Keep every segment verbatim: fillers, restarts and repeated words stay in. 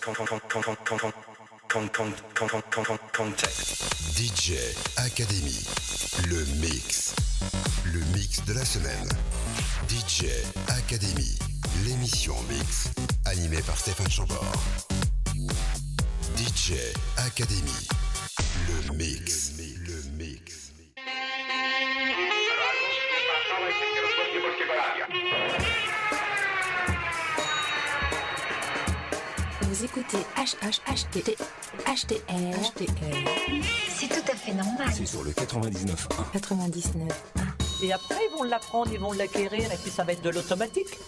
D J Academy, le mix. Le mix de la semaine. D J Academy, l'émission mix, animée par Stéphane Chambord. D J Academy, le mix. Le mix. Vous écoutez H H H T H T R H T R. C'est tout à fait normal. C'est sur le quatre-vingt-dix-neuf un. quatre-vingt-dix-neuf un. Et après, ils vont l'apprendre, ils vont l'acquérir, et puis ça va être de l'automatique.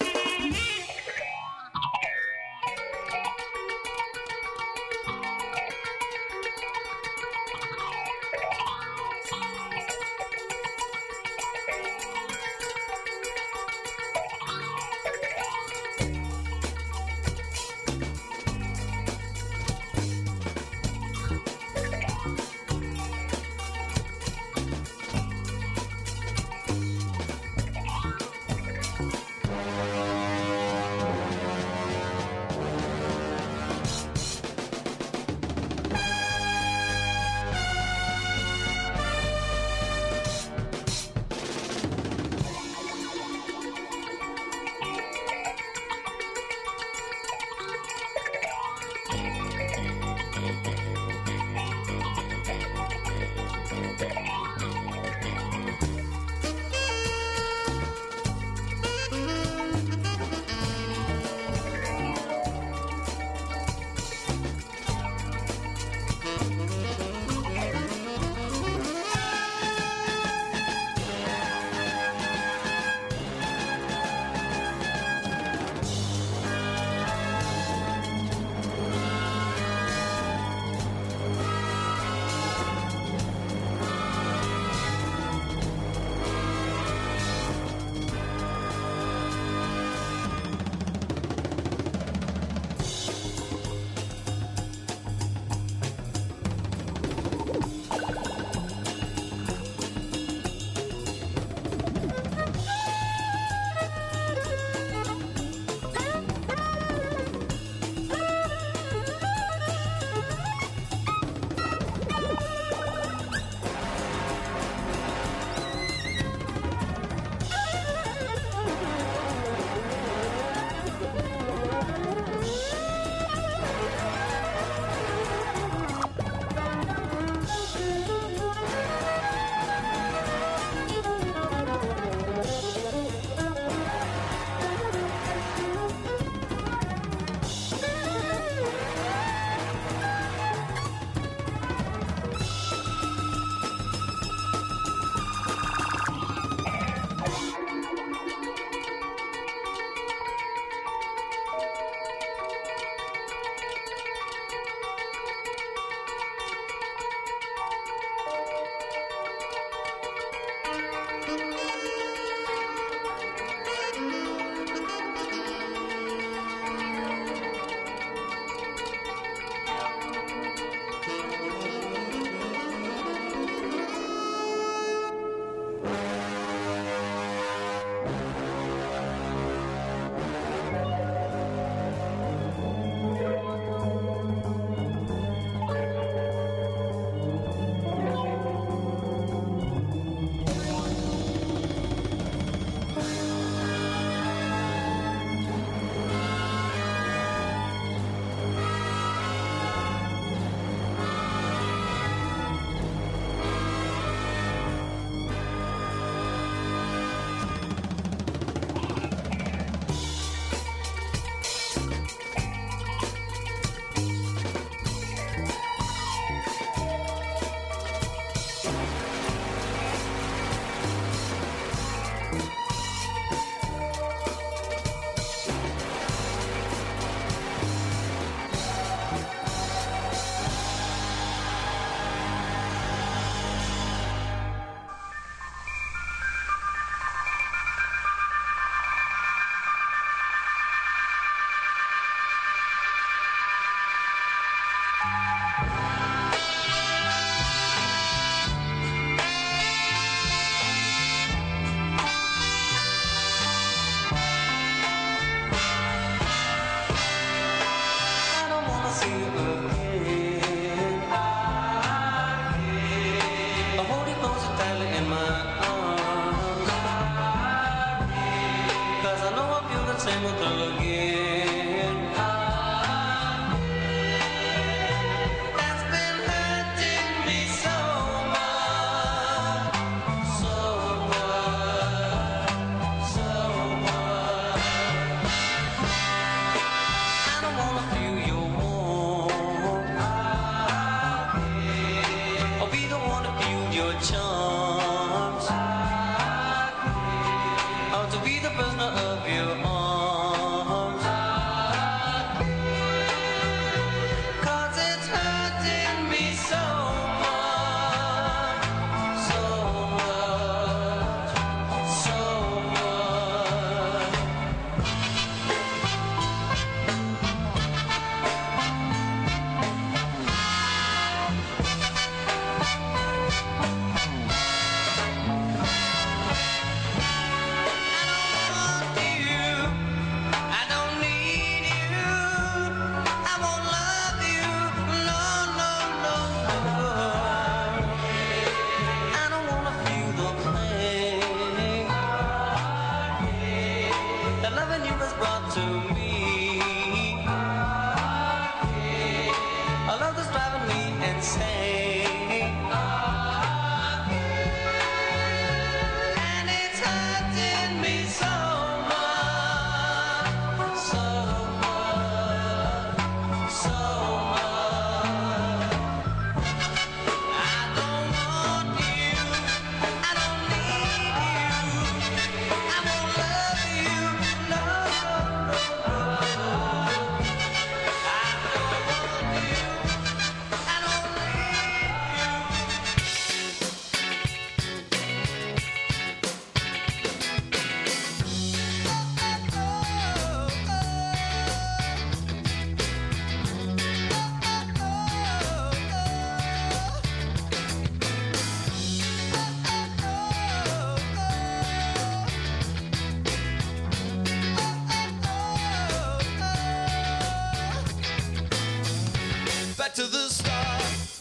to the start,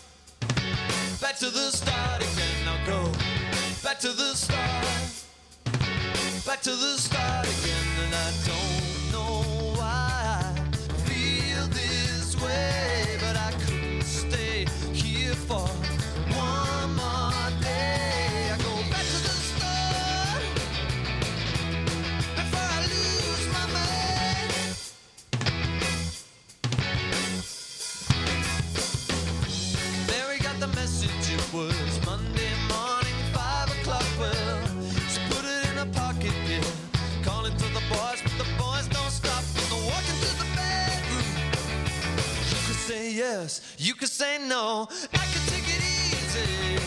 back to the start again. Now go back to the start, back to the start again. And I don't know why I feel this way, but I couldn't stay here for one more day. I go back to the start before I lose my mind. There we got the message. It was Monday morning, five o'clock. Well, she put it in her pocket, yeah. Calling to the boys, but the boys don't stop. They're walking to the bedroom. You could say yes, you could say no. I could take it easy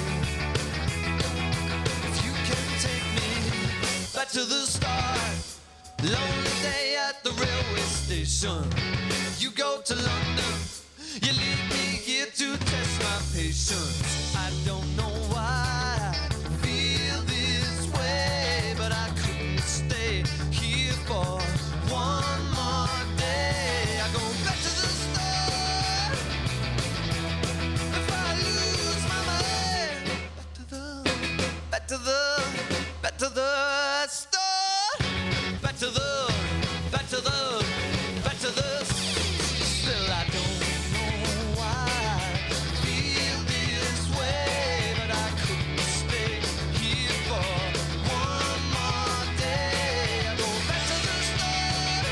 if you can take me back to the start. Lonely day at the railway station. You go to London, you leave me here to test my patience. I don't know why I feel this way, but I couldn't stay here for one more day. I go back to the start before I lose my mind. Back to the, back to the, back to the start. Back to the, back to the, back to the. Still I don't know why I feel this way, but I couldn't stay here for one more day. I go back to the start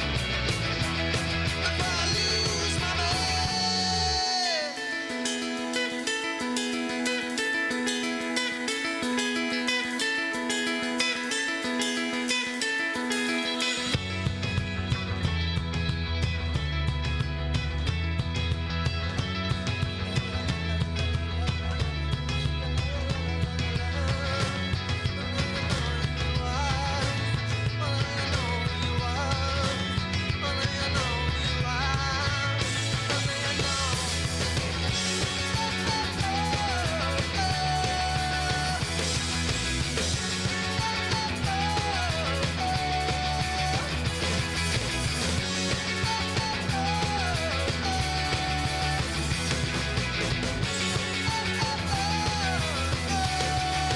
before I lose my mind.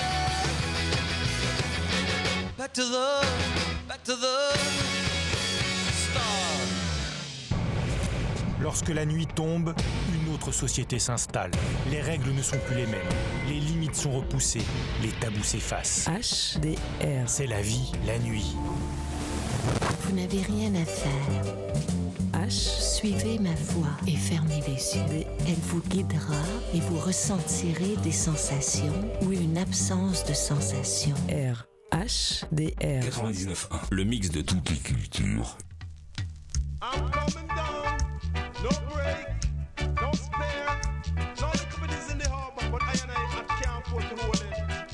Back to the, back to the, Lorsque la nuit tombe, une autre société s'installe. Les règles ne sont plus les mêmes. Les limites sont repoussées. Les tabous s'effacent. H D R. C'est la vie, la nuit. Vous n'avez rien à faire. H. Suivez ma voix et fermez les yeux. D. Elle vous guidera et vous ressentirez des sensations ou une absence de sensations. R. H D R. quatre-vingt-dix-neuf point un. Le mix de toutes les cultures. I'm coming down, no break, no spare. No liquidities in the harbor, but I and I, I can't afford to hold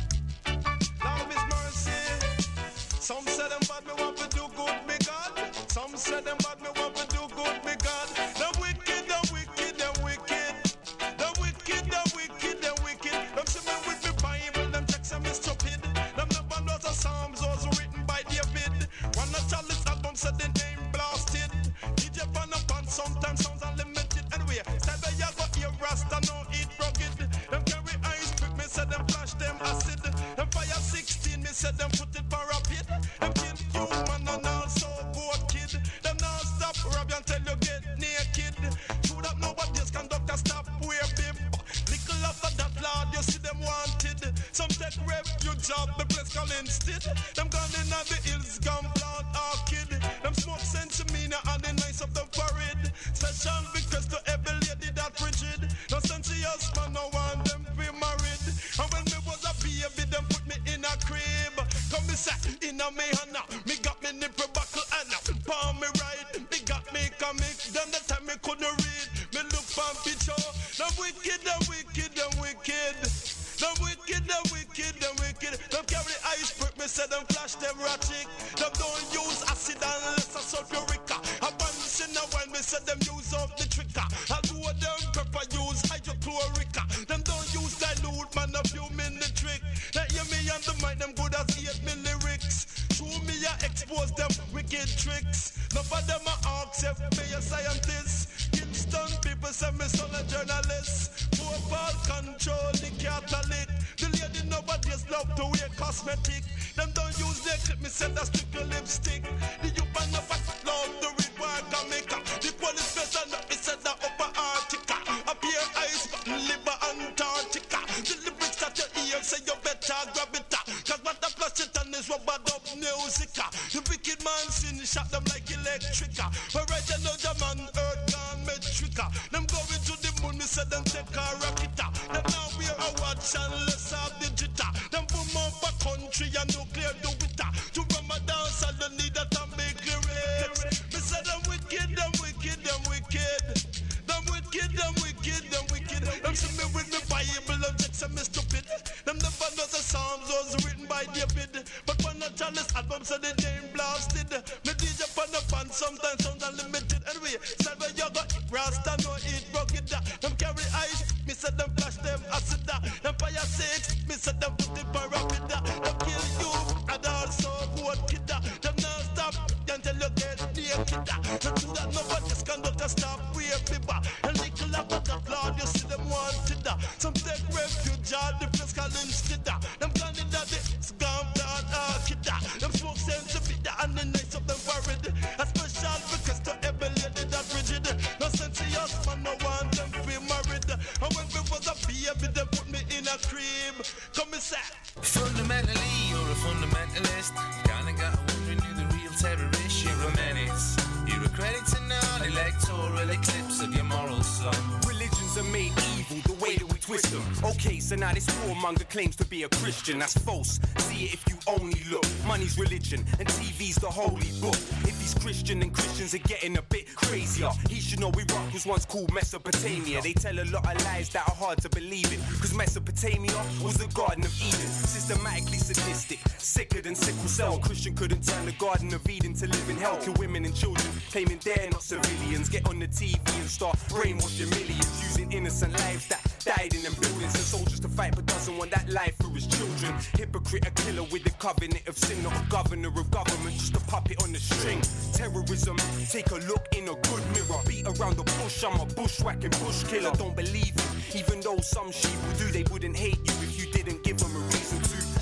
it. Love is mercy. Some say them bad, me want to do good, me God. Some say them bad, me want to do good, me God. The wicked, the wicked, the wicked. The wicked, the wicked, the wicked. Them see me with me Bible, them checks and me stupid. Them never know the Psalms was written by David. One of Charlie's album said the name blasted. D J Pan up and sometimes sounds unlimited. Anyway, said the yago ear rasta no eat rugged. Them carry ice pick, me said them flash them acid. Them fire sixteen, me said them put it for a pit. Them kill human and also boat kid. Them now stop rob you until you get naked. True that nobody's conductor stop wear bib. Little after that lord, you see them wanted. Some take refuge out the place called instead. Them gone in the hills, gone plant orchid. Them smoke sensimina and the nice of the parade. Special request to every lady that frigid. No sensious man, no one them be married. And when me was a baby, them put me in a crib. Come me say, in a me hand, me got me nipple buckle and palm me right. Me got me comic, then the time me couldn't read. Me look for picture. Them wicked, them wicked, them wicked. Them wicked, them wicked, them wicked. Them carry ice brick, me say them flash them ratchet. Them don't use acid unless a sulfurica. A bunch in a wine, me say them use up the trigger. I do them pepper use hydrochlorica. Them don't use dilute, man, a few minute trick. Now hear me and the mind, them good as eight me lyrics. Show me ya expose them wicked tricks. None of them are arcs, if me a scientist. Kingston people say me son a journalist. Global control the Catholic. The lady nowadays love to wear cosmetic. Them don't use their clip, me send a strictly lipstick. The youth and the fat love the read work and maker. The police better not be said the upper Arctica. Appear ice, liver Antarctica. The lyrics that you hear say you better grab it. Cause what the plastic and is rubber dub musica. The wicked man sin shot them like electrica. But right now the man earth gone metrica. Them going to the moon, me say them take a rocketa. Them now wear a watch and less of the jitter. Them boom up a country and nuclear do it. To Ramadan so they need that and make lyrics. Me say them wicked, them wicked, them wicked. Them wicked, them wicked, them wicked. Them see me with me Bible and check some me stupid. Them never know the Psalms was written by David. But when the Charlie's album said the name blasted. Me D J pan the pan sometimes sounds unlimited. Anyway, said when you got Rasta no eat rugged. Them carry ice, me said them flash them acid. Them fire six, me said them put it for rapid. Them kill you and also boat kid. Them not stop until you get naked. Them do that nobody's conduct a stop wear people. And little after that Lord you see them wanted. Some take refuge out the place called instead. Them gone in that it's gone down orchid. Them smoke sense to be and the nights of them worried. A special request to every lady that rigid. No sensious man, no want them be married. And when we was a baby, they put me in a crib. Come and say fundamentally, you're a fundamentalist. Kinda got wondering who the real terrorist. You're a menace. You're a credit to non-electoral eclipse of your moral slum. Religions are made evil the way that we twist them. Okay, so now this warmonger claims to be a Christian. That's false. See it if you only look. Money's religion and T V's the holy book. If he's Christian, then Christians are getting a bit crazier. He should know Iraq was once called Mesopotamia. They tell a lot of lies that are hard to believe in. Cause Mesopotamia was the Garden of Eden. Systematically sadistic, sicker than sickle cell. A Christian couldn't turn the Garden of Eden to live in hell. Kill women and children, claiming they're not civilians. Get on the T V and start brainwashing millions. Using innocent lives that died in them buildings. And soldiers to fight but doesn't want that life for his children. Hypocrite, a killer with the covenant of sin. Not a governor of government, just a puppet on the string. Terrorism, take a look in a good mirror. Beat around the bush, I'm a bushwhacking bush killer. Don't believe it, even though some sheep will do. They wouldn't hate you if you didn't give them a reason to. You say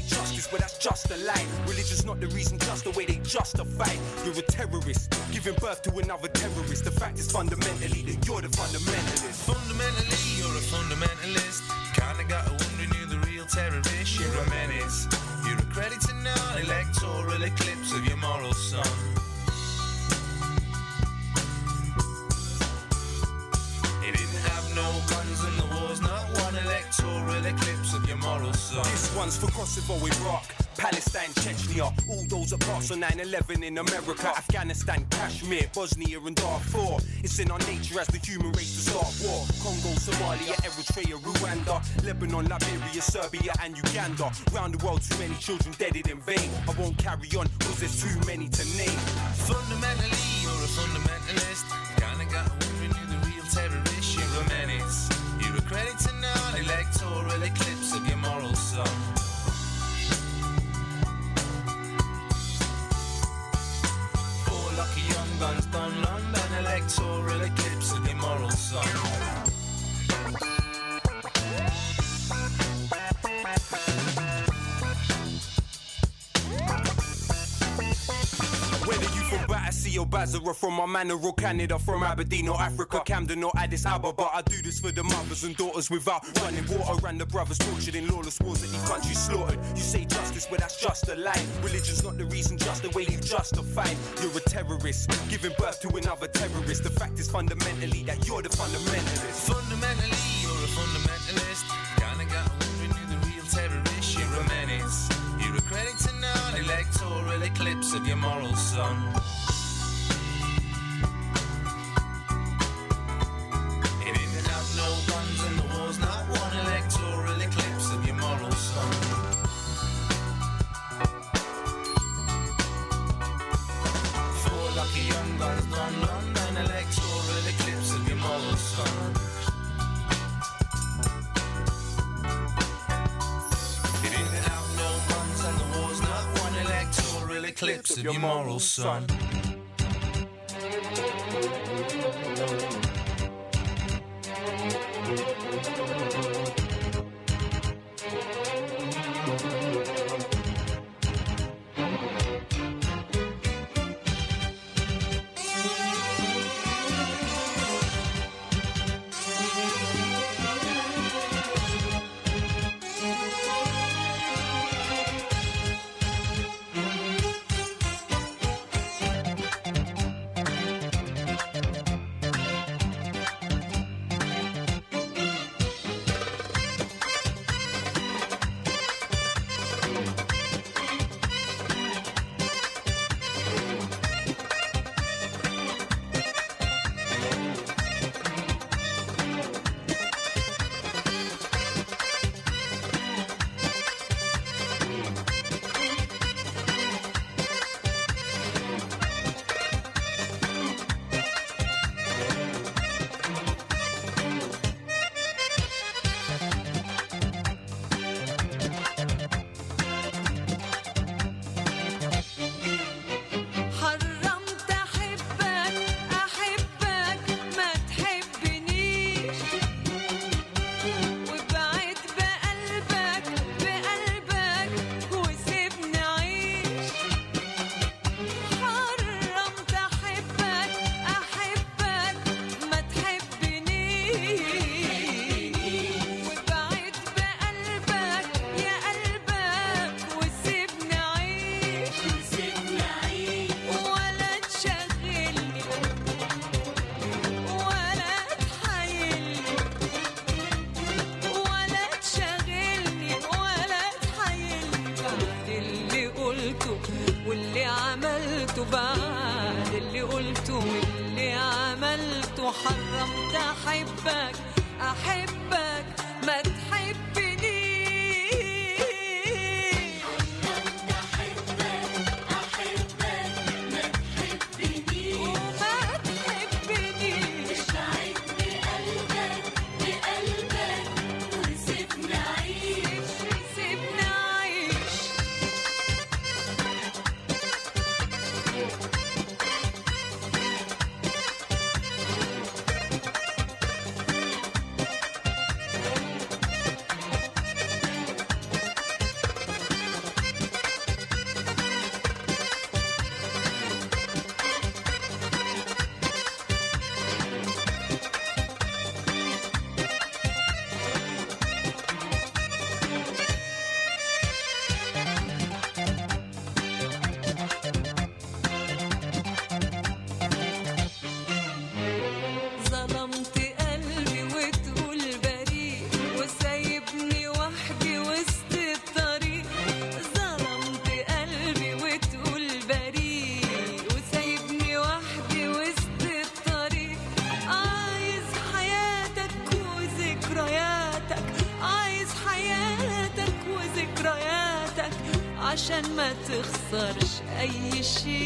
justice, but that's just a lie. Religion's not the reason, just the way they justify. You're a terrorist, giving birth to another terrorist. The fact is fundamentally that you're the fundamentalist. Fundamentally, you're a fundamentalist. Kinda got a wonder you're the real terrorist. You're a menace. You're a credit to non-electoral eclipse of your moral sun. It didn't have no guns and the war's not one electoral eclipse of your moral sun. This one's for Kosovo, Iraq, Palestine, Chechnya, all those apart on nine eleven in America, Afghanistan, Kashmir, Bosnia and Darfur. It's in our nature as the human race to start war. Congo, Somalia, Eritrea, Rwanda, Lebanon, Liberia, Serbia and Uganda. Round the world, too many children deaded in vain. I won't carry on cause there's too many to name. Fundamentally, you're a fundamentalist. Kinda got a wondering you're the real terrorist. You're a menace. You're a credit to non-electoral eclipse of your moral sun. Lucky young guns done London electoral eclipse of the moral sun. Whether you from Battersea or Basra, from Armana or Canada, from Aberdeen or Africa, Camden or Addis Ababa, I do this for the mothers and daughters without running water and the brothers tortured in lawless wars that these countries slaughtered. You say justice, but that's just a lie. Religion's not the reason, just the way you justify. You're a terrorist, giving birth to another terrorist. The fact is fundamentally that you're the fundamentalist. Fundamentally, you're a fundamentalist. Kinda got a wondering you're the real terrorist. You're a menace. You're a credit to non-electoral eclipse of your moral sun. It didn't have no guns and the war's not one electoral eclipse of your moral sun. Four lucky young guns done London electoral eclipse of your moral sun. Eclipse of your moral sun. بعد اللي قلته واللي عملته حرمت أحبك أحبك ما تحبني حرمت أحبك أحبك ما تحبني وما تحبنيش بعيد بقلبك بقلبك وسيبني أعيش سيبني أعيش عشان ما تخسرش أي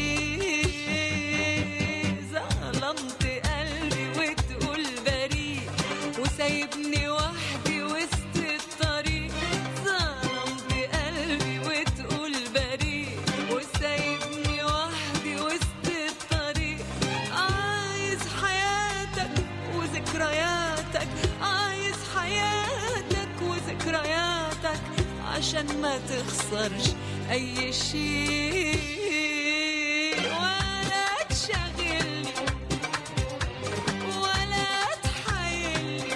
شيء. ظلمت قلبي وتقول بريء وسايبني وحدي وسط الطريق. ظلمت قلبي وتقول بريء وسايبني وحدي وسط الطريق. عايز حياتك وذكرياتك، عايز حياتك وذكرياتك عشان ما تخسرش أي شيء. ولا تشغلني ولا تحايلني،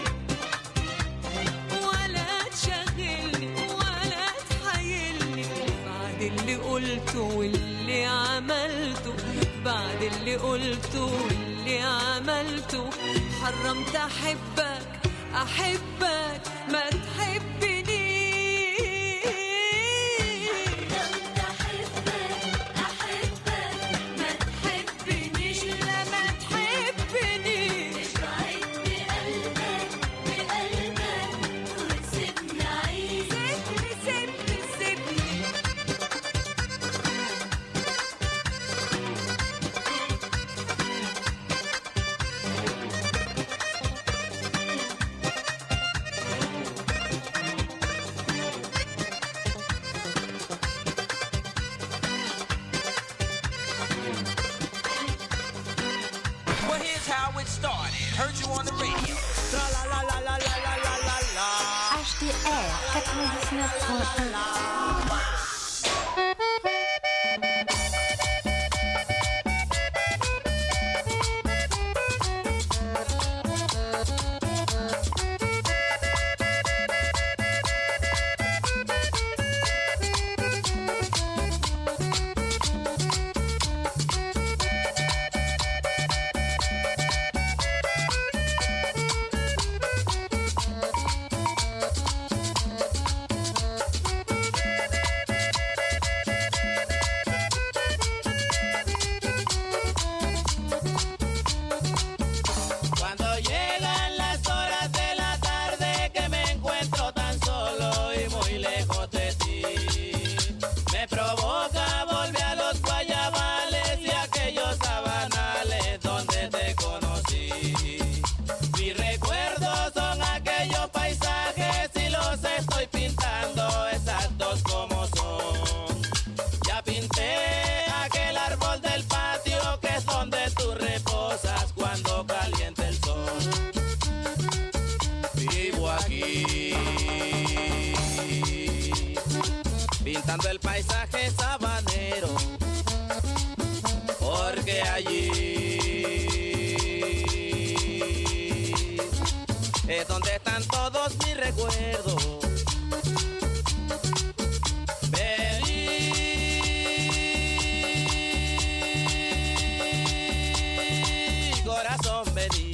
ولا تشغلني ولا تحايلني بعد اللي قلته واللي عملته. بعد اللي قلته واللي عملته حرمت أحبك أحبك ما تحبني. H D R quatre-vingt-dix-neuf point un. Pintando el paisaje sabanero, porque allí es donde están todos mis recuerdos. Vení, corazón, vení.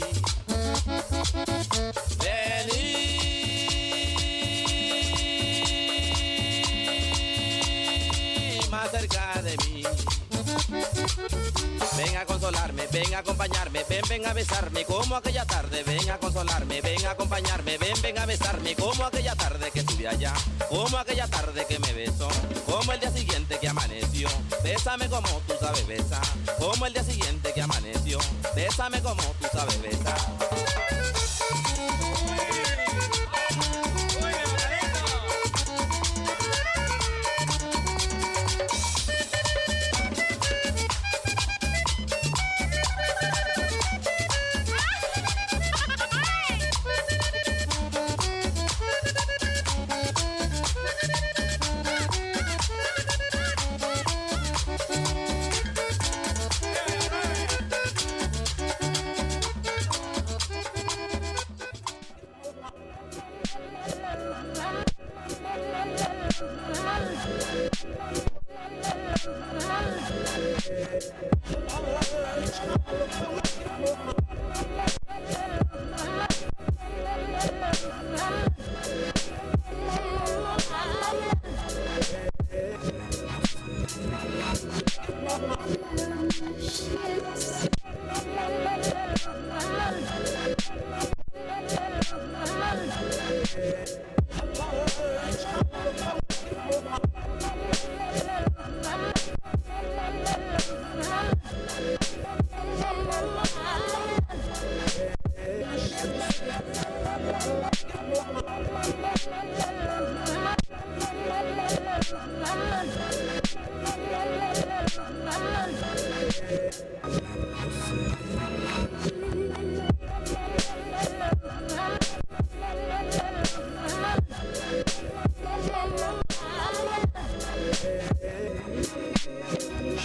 Cerca de mí, ven a consolarme, ven a acompañarme, ven, ven a besarme como aquella tarde, ven a consolarme, ven a acompañarme, ven, ven a besarme como aquella tarde que estuve allá, como aquella tarde que me besó, como el día siguiente que amaneció, bésame como tú sabes besar, como el día siguiente que amaneció, bésame como tú sabes besar. Yeah.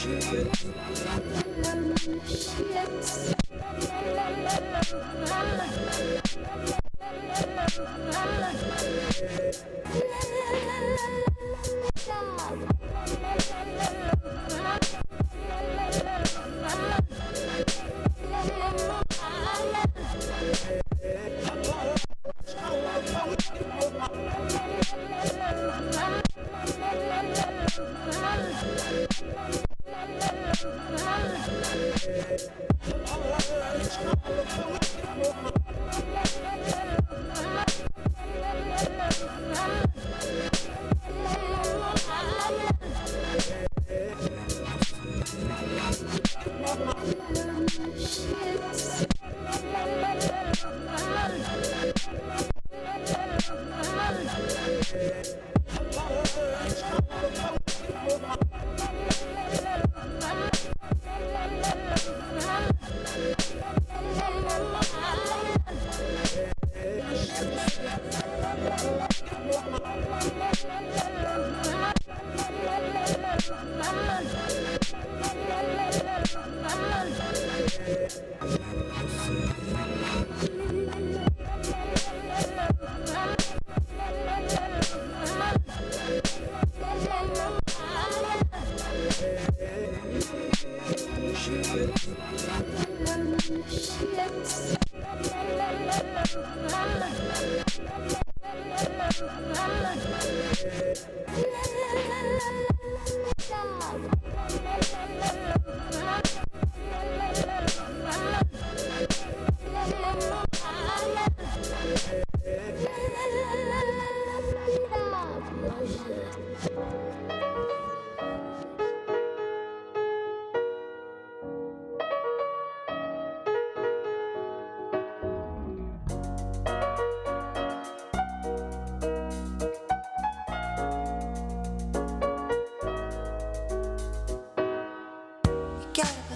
Gotta